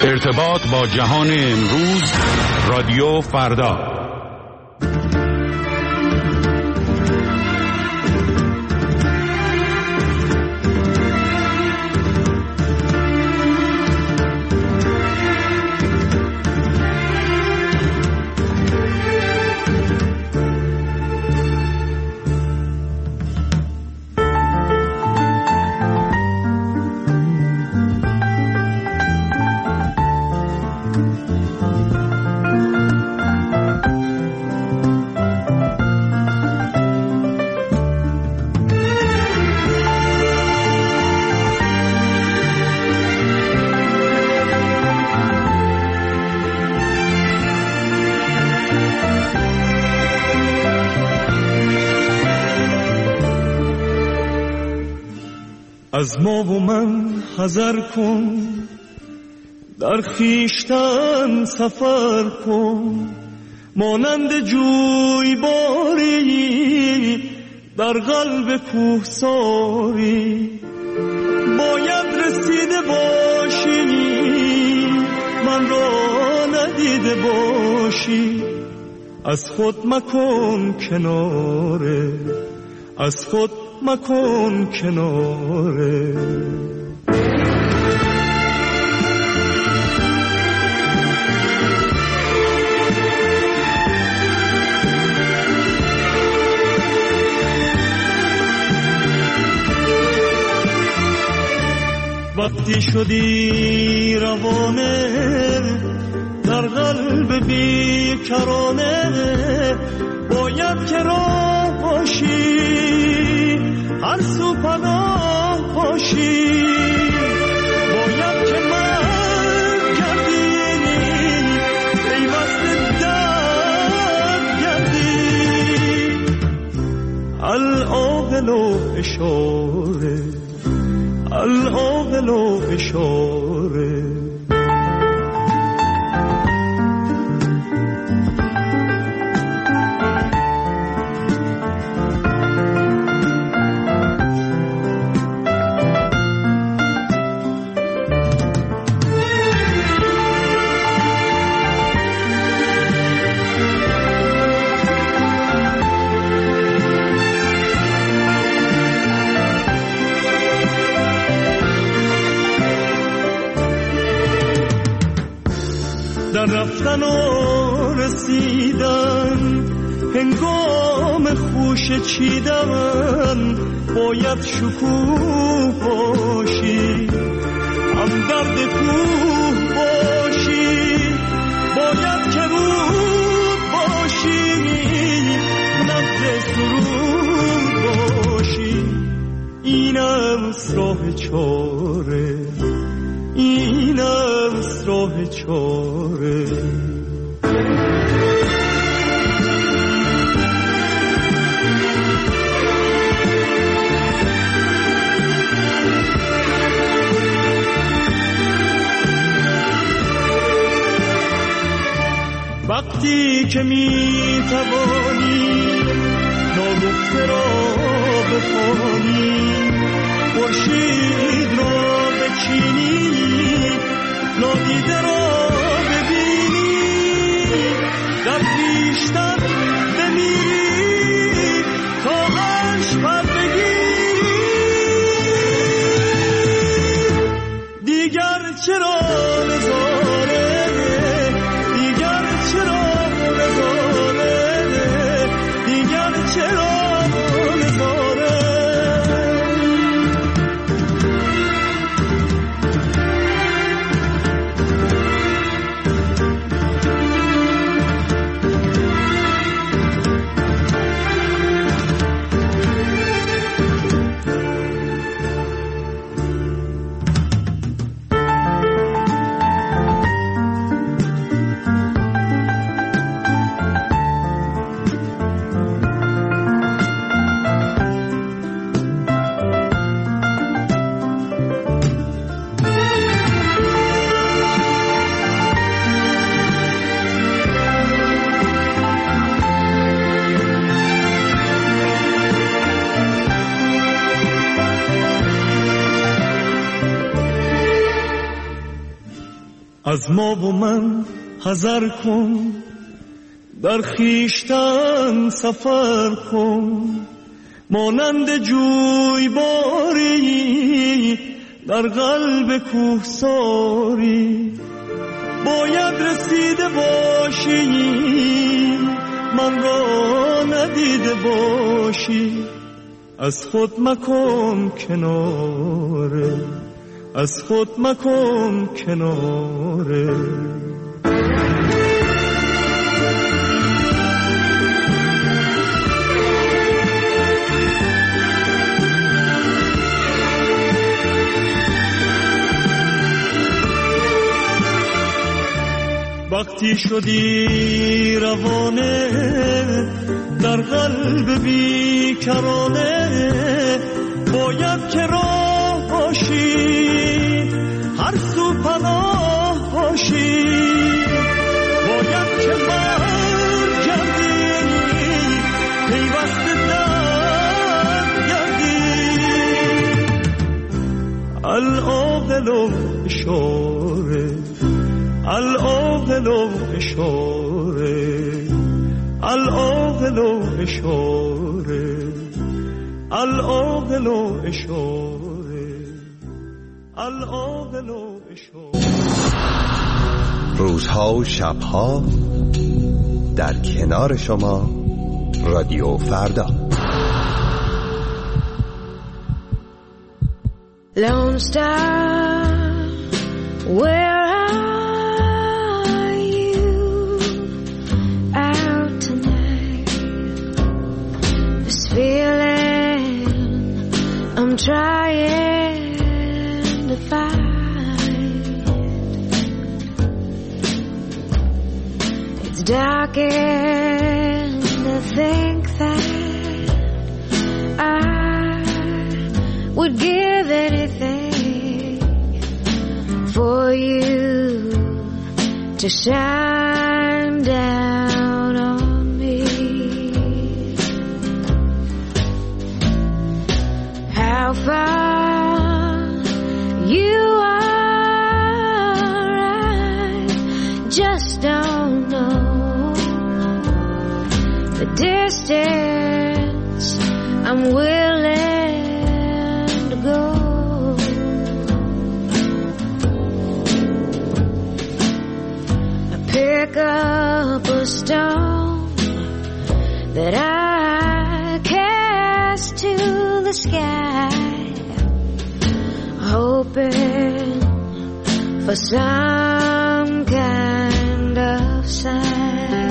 ارتباط با جهان امروز، رادیو فردا. از ما و من حذر کن، در خویشتن سفر کن، مانند جویباری در قلب کوهساری. باید رسیده باشی، من را ندیده باشی. از خود مکن کناره، از خود مکن کناره. وقتی شدی روانه در قلب بیکرانه، باید که راه باشی، هر سو پناه باشی. باید که من گردی، پیوست درد گردی. العاقل و اشاره، العاقل و اشاره. در رفتن و رسیدن، هنگام خوش چیدن، باید شکوه باشی، هم درد کوه باشی. باید که رود باشی، نبض سرود باشی. اینم راه چاره، اینم راه چاره. وقتی که می توانی ناگفته را بخوانی، خورشید را بچینی، نادیده را ببینی، در خویشتن بمیری تا عرش پر بگیری. دیگر چرا نظاره، دیگر چرا نظاره، دیگر چرا نظاره. از ما و من حذر کن، در خویشتن سفر کن، مانند جویباری در قلب کوهساری. باید رسیده باشی من را ندیده باشی، از خود مکن کناره، از خود مکن کناره. وقتی شدی روانه در قلب بیکرانه، باید که راه باشی هر سو پناه باشی. باید که برگردی پیوسته در گردی. العاقل اشاره، العاقل اشاره، العاقل اشاره، العاقل اشاره، العاقل اشاره. روزها و شبها در کنار شما رادیو فردا. Lone Star, where are you out tonight? This feeling I'm trying to find. It's dark and I think that I would give anything for you to shine down on me. How far you are, I just don't know. The distance I'm willing to go. Pick up a stone that I cast to the sky, hoping for some kind of sign.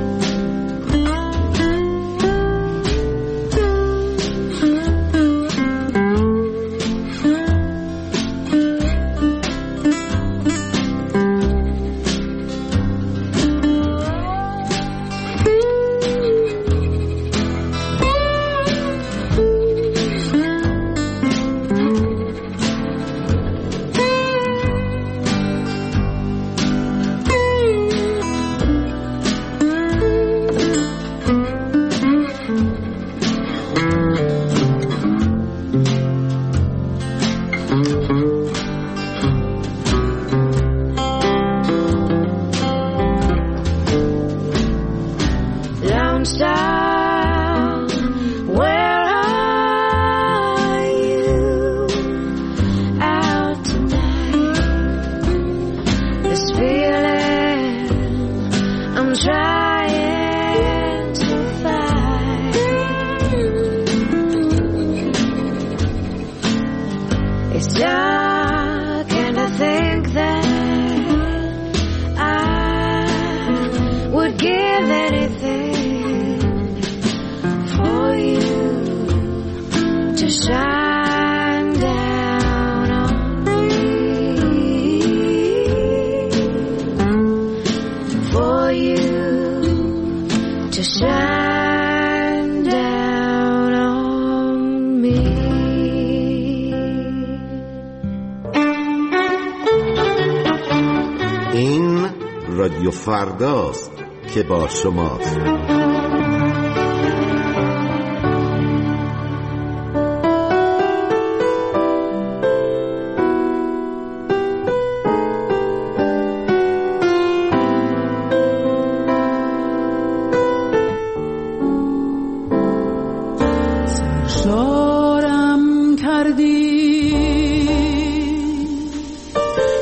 رادیو فرداست که با شماست.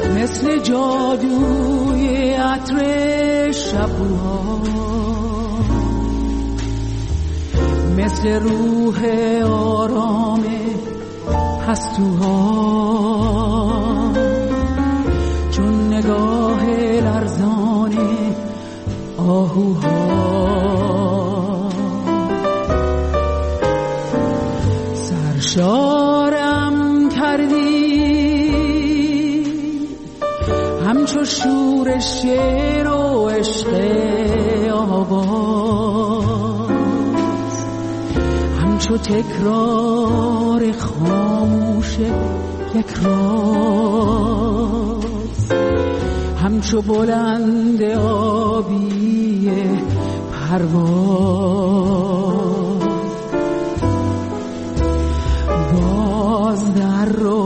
مثل جادوی عطر شبوها، مثل روح آرام پستوها، چون نگاه لرزان آهوها. سرشارم کردی همچو شور شعر و عشق آواز، همچو تکرار خاموش یک راز، همچو بلند آبی پرواز. باز در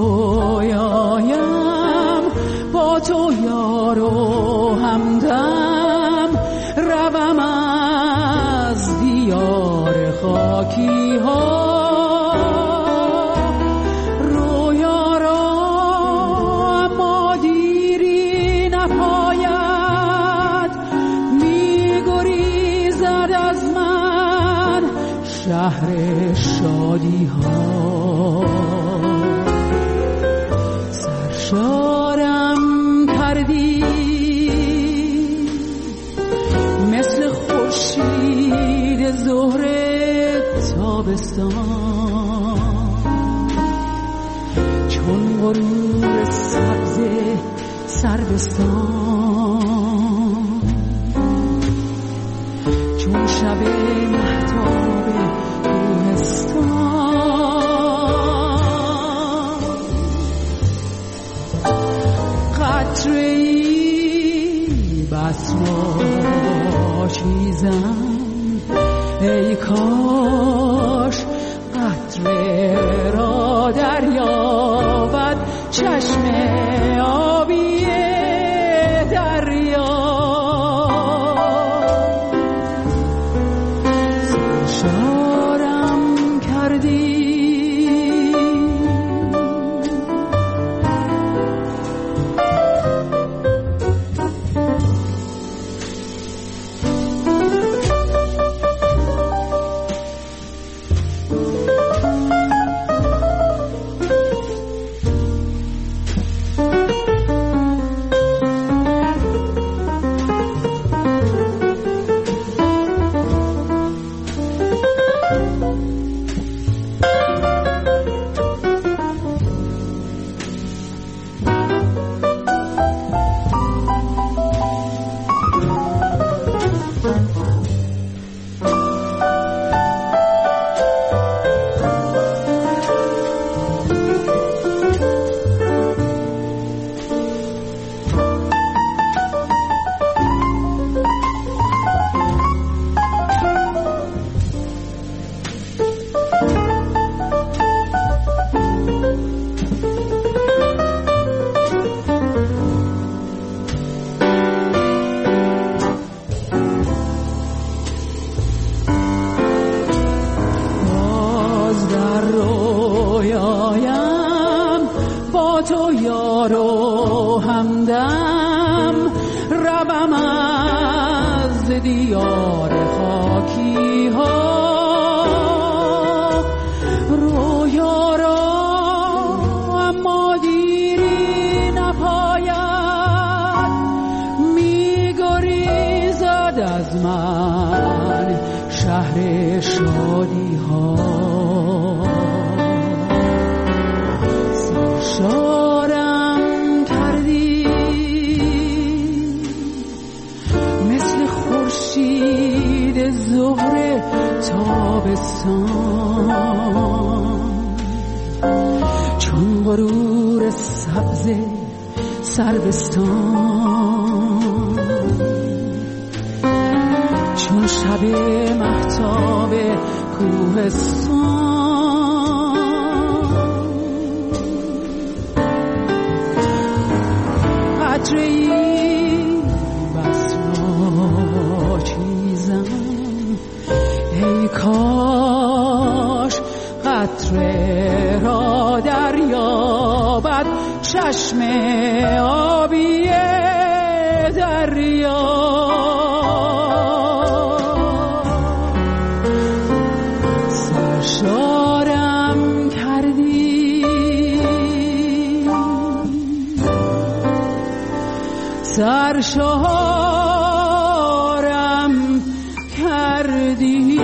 رویایم با تو یار و همدم، روم از دیار خاکی ها. رویا را اما دیری نپاید، می‌گریزد از من شهر شادی ها. سرشارم کردی مثل خورشید ظهر تابستان، چون غرور سبز سربستان، چون شب مهتاب کوهستان. قطره‌ای بس ناچیزم، ای کاش قطره را دریابد چشم آبی دریا. سرشارم کردی تو یار و همدم، روم از دیار خاکی ها. رویا را اما دیری نپاید، می‌گریزد از من شهر شادی ها. سرشارم کردی مثل خورشید ظهر تابستان، چون غرور سبز سربستان، چون شب مهتاب کوهستان. قطره‌ای بس ناچیزم، ای کاش قطره را دریابد چشم سرشارم کردی.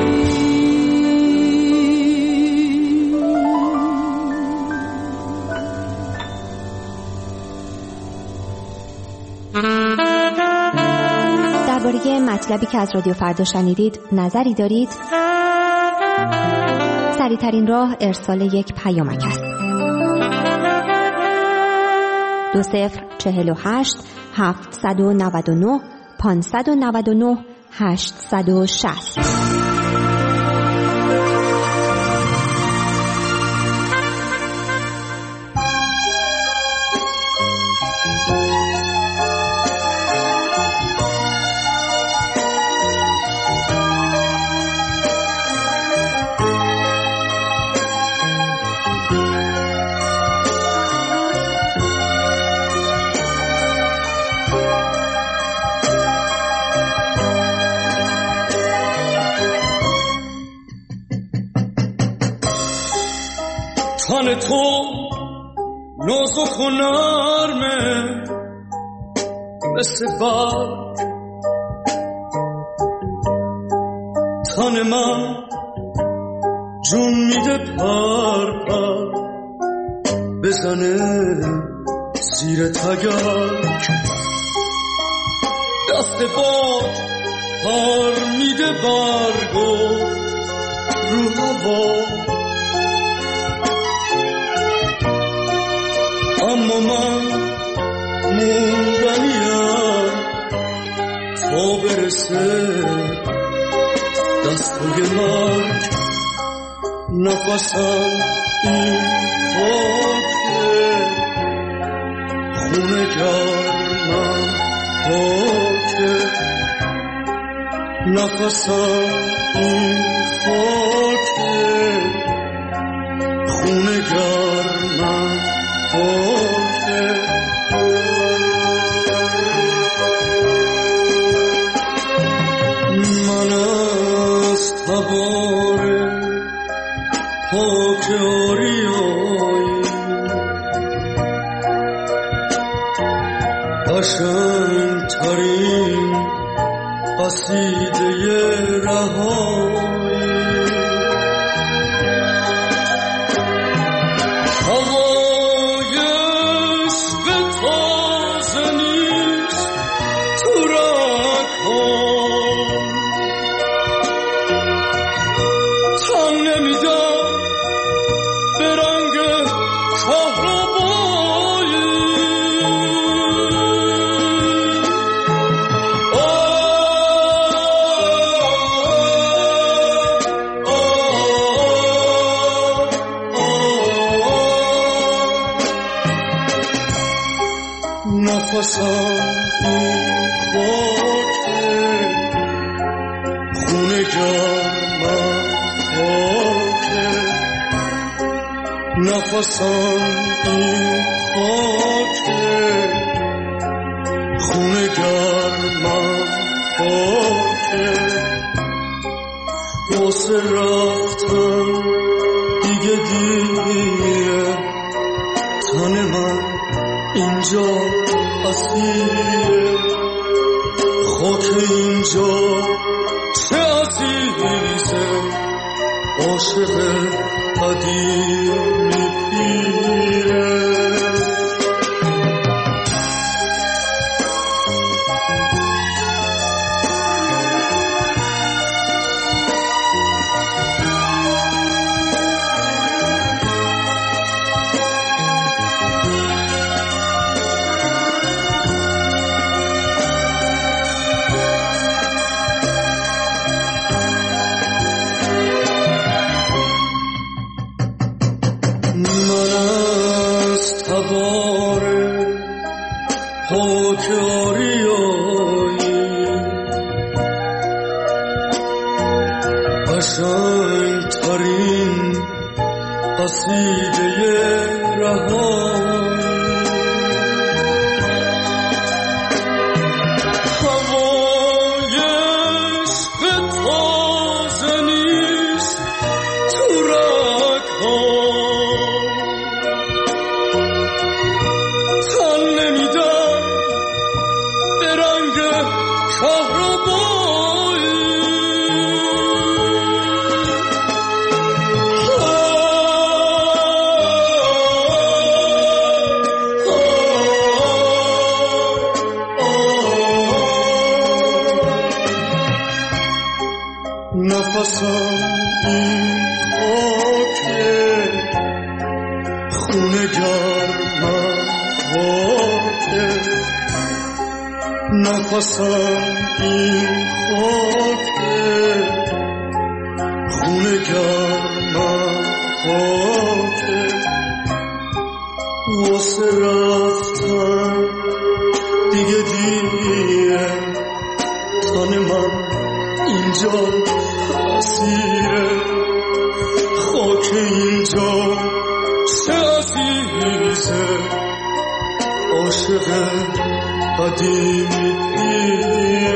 درباره مطلبی که از رادیو فردا شنیدید نظری دارید؟ سریع‌ترین راه ارسال یک پیامک است. 2048 799 599 860. تن تو نازک و نرمه مثل برگ، تن من جون میده پر پر بزنه زیر تگرگ، دست باد پر میده برگو رو هوا، اما من موندنیم تا برسه دستای مرگ، نفسم این خاکه خونه گرمم خاکه، نفسم این خاکه خونه گرمم خاکه. من از تبار پاک آریایی قشنگ‌ترین قصیده رهایی، نفسم این خاکه خونه گرمم خاکه، نفسم این خاکه خونه گرمم خاکه، واسه رفتن دیگه دیگه تن من اینجا اسیره، خاک اینجا چه عزیزه عاشق قدیمی پیره. قشنگ‌ترین قصیده رهایی، هوای عشق تازه نیست تو رگ‌ها، تن نمیدم نفسم این خاکه، خونه گرمم خاکه، واسه رفتن دیگه دیره، تن من اینجا اسیره، خاک اینجا چه عزیزه، عاشق قدیمیه.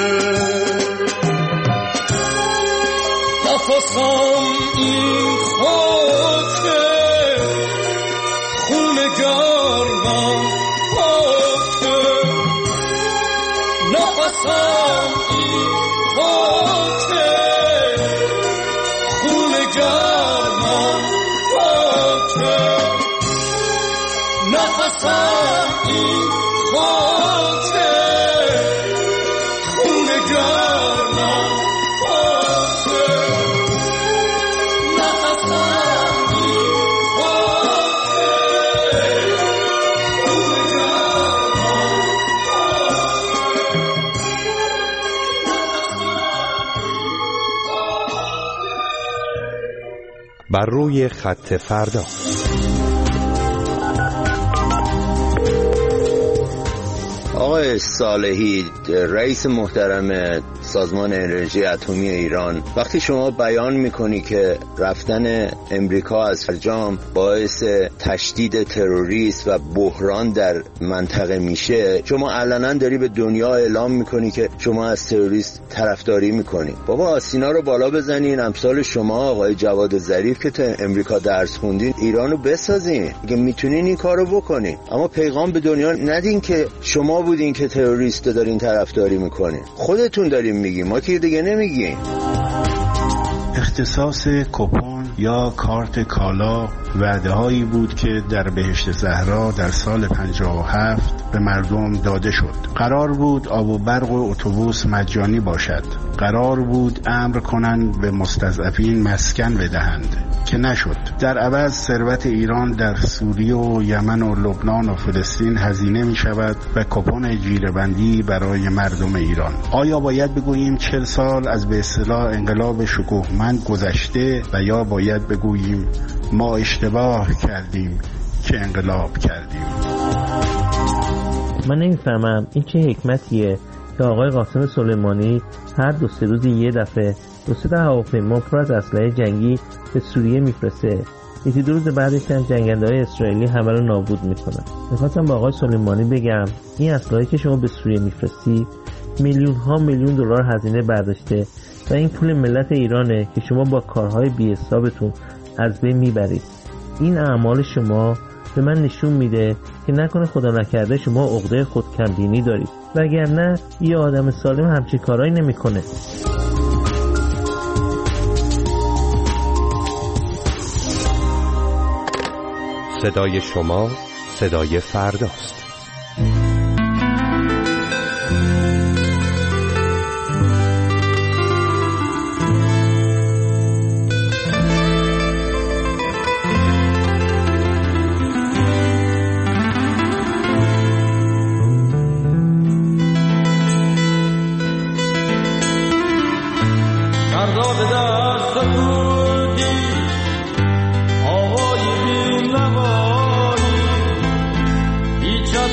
نفسم این خاکه، خونه گرمم خاکه، نفسم این خاکه، خونه گرمم خاکه، نفسم این خاکه، خونه گرمم خاکه، نفسم این خاکه، خونه گرمم بر روی خط فردا. آقای صالحی، رئیس محترم سازمان انرژی اتمی ایران، وقتی شما بیان میکنی که رفتن امریکا از فرجام باعث تشدید تروریسم و بحران در منطقه میشه، شما علنا داری به دنیا اعلام میکنی که شما از تروریست طرفداری میکنی. بابا آسینا رو بالا بزنین، امثال شما آقای جواد ظریف که تو امریکا درس خوندین، ایرانو بسازین که میتونین این کارو بکنین. اما پیغام به دنیا ندین که شما بودین که تروریست دارین طرفداری میکنین. خودتون دارین میگین، ما که دیگه نمیگیم. اختصاص کوپن یا کارت کالا وعده هایی بود که در بهشت زهرا در سال 57 به مردم داده شد. قرار بود آب و برق و اتوبوس مجانی باشد. قرار بود امر کنند به مستضعفین مسکن بدهند که نشد. در عوض ثروت ایران در سوریه و یمن و لبنان و فلسطین هزینه می شود و کوپن جیره‌بندی برای مردم ایران. آیا باید بگوییم 40 سال از به اصطلاح انقلاب شکوهمند گذشته و یا باید بگوییم ما اشتباه کردیم که انقلاب کردیم؟ من نمیفهمم این چه حکمتیه که آقای قاسم سلیمانی هر 2-3 روز یه دفعه 2-3 هواپیما پر از اسلحه جنگی به سوریه میفرسته، 1-2 روز بعدش هم جنگنده‌های اسرائیلی همه رو نابود میکنن. میخواستم با آقای سلیمانی بگم این اسلحه که شما به سوریه میفرستی میلیون دلار هزینه برداشته و این پول ملت ایرانه که شما با کارهای بی‌حسابتون از بین میبرید. این اعمال شما به من نشون میده که نکنه خدا نکرده شما عقده خودکمبینی دارید، وگرنه یه آدم سالم همچین کارایی نمیکنه. صدای شما صدای فرداست. بیچاره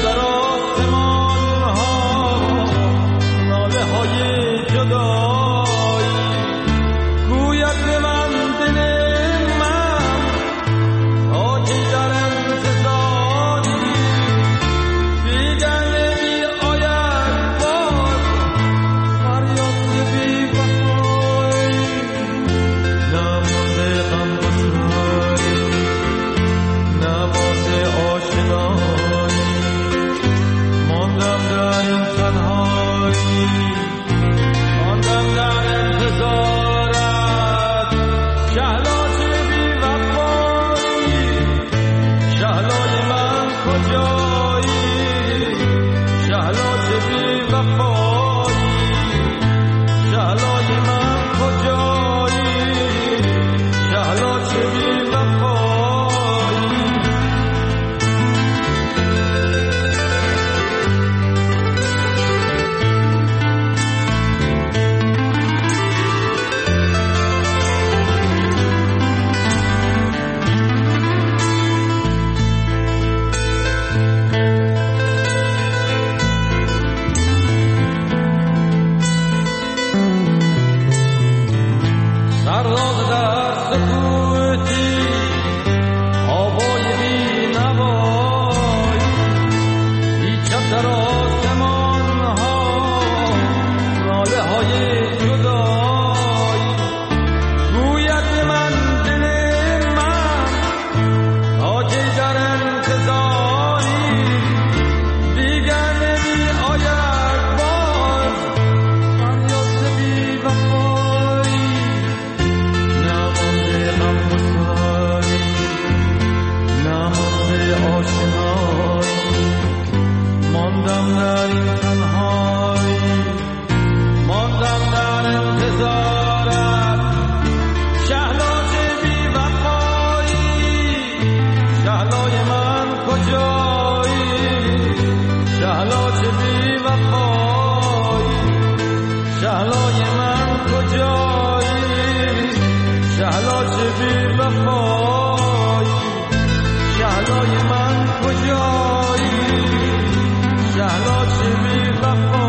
تنهایی ماندم در انتظارت شهلا چه بی وفایی شهلای من کجایی شهلا چه بی وفایی شهلای من کجایی شهلا چه بی وفایی شهلای من کجایی شهلا چه بی وفایی